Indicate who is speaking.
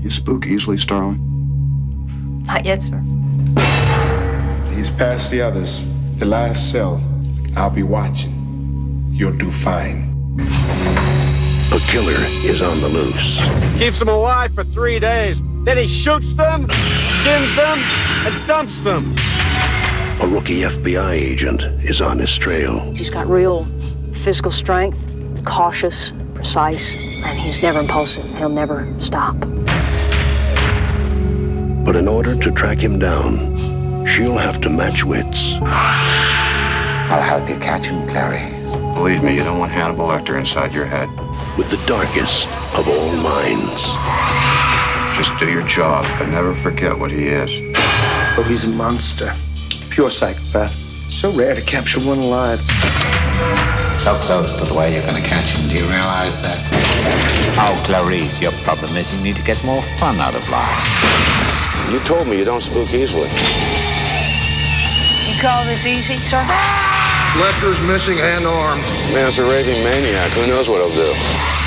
Speaker 1: You spook easily, Starling?
Speaker 2: Not yet, sir.
Speaker 3: He's past the others. The last cell. I'll be watching. You'll do fine.
Speaker 4: A killer is on the loose.
Speaker 5: Keeps them alive for 3 days. Then he shoots them, skins them, and dumps them.
Speaker 4: A rookie FBI agent is on his trail.
Speaker 2: He's got real physical strength, cautious, precise, and he's never impulsive. He'll never stop.
Speaker 4: But in order to track him down, she'll have to match wits.
Speaker 6: I'll help you catch him, Clary.
Speaker 1: Believe me, you don't want Hannibal Lecter inside your head.
Speaker 4: With the darkest of all minds.
Speaker 1: Just do your job, but never forget what he is.
Speaker 3: Oh, he's a monster. Pure psychopath. So rare to capture one alive.
Speaker 6: So close to the way you're going to catch him. Do you realize that? Oh, Clarice, your problem is you need to get more fun out of life.
Speaker 4: You told me you don't spook easily.
Speaker 2: You call this easy, sir?
Speaker 7: Lecter's missing hand arm.
Speaker 4: Man's a raving maniac. Who knows what he'll do?